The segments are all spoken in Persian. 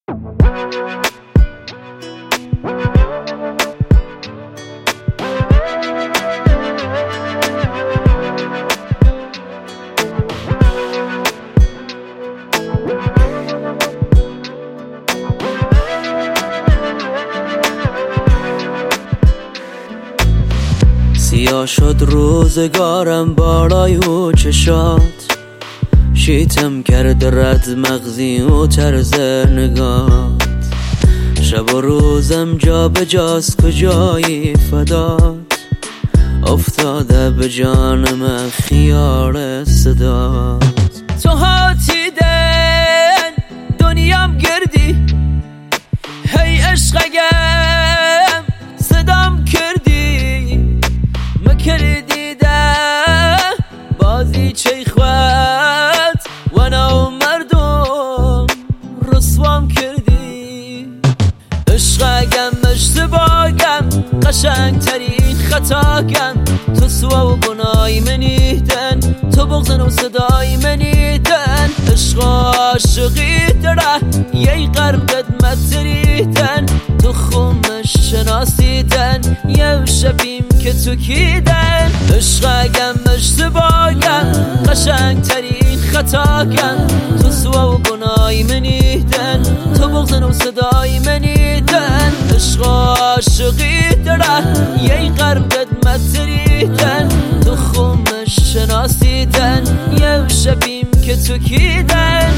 سیاه شد روزگارم بالای و چشات، شیتم کرد رد مغزی و طرز نگات. شب و روزم جا به جاست کجایی فدات، افتاده به جان من خیال صدات. تو هاتیدن دنیام گردی، هی عشقگم صدام کردی، مکردی ده بازی چی خواد و نو مردم رسوام کردی. عشقگم اشتباگم قشنگ ترین خطاگم، تو سوا و گنای منیدن، تو بغضن و صدای منیدن. عشق و عاشقی داره یه قرم قدمت تریدن، تو خمش شناسیدن یه شبیم که تو کیدن. عشقگم اشتباگم قشنگ ترین خطاگم، تو سوا و گنای منیدن، تو بغضن و صدای منیدن. عشق و عاشقی داره یه قرم قدمت تریدن، تو خمش شناسیدن یه شبیم که تو کیدن.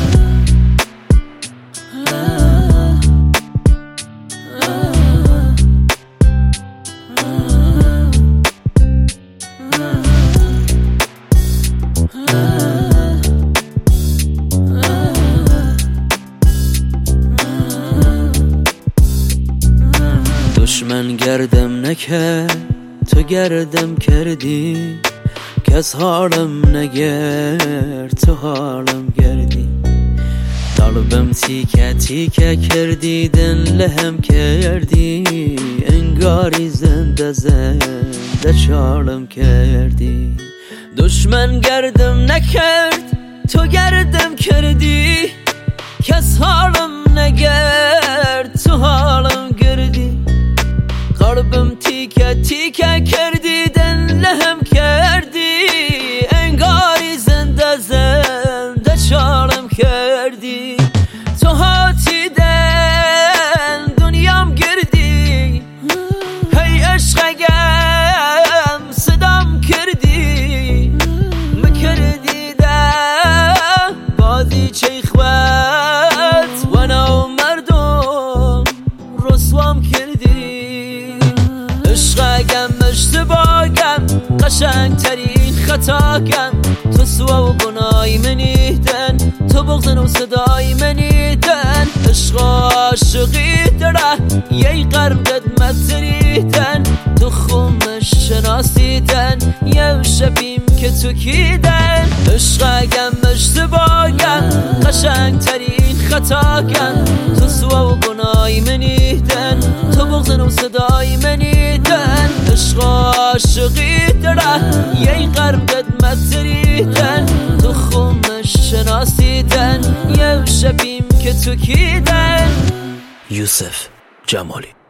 دشمن گردم نکرد تو گردم کردی، کس حالم نگرد تو حالم گردی. قلبم تیکه تیکه کردی دن لهم کردی، انگاری زنده زنده چالم کردی. دشمن گردم نکرد تو گردم کردی، کس حالم نگرد تو حالم گردی. قلبم تیکه تیکه کردی دن لهم کردی، انگاری زنده زنده چالم کردی. تو هاتیدن دنیام گردی، هی عشقگم صدام کردی، مکردی ده بازی چی خواد و نو مردم رسوام کردی. عشقگم اشتباگم قشنگ ترین خطاگم، تو سوا و گنای منیدن، تو بغضن و صدای منیدن. عشق و عاشقی داره یه قرم قدمت تریدن، تو خمش شناسیدن یه شبیم که تو کیدن. عشقگم اشتباگم قشنگ ترین خطاگم، تو سوا و گنای منیدن، تو بغضن و صدای منیدن. عشق و عاشقی داره یه قرم قدمت تریدن، تو خمش شناسیدن یه شبیم که تو کیدن. یوسف جمالی.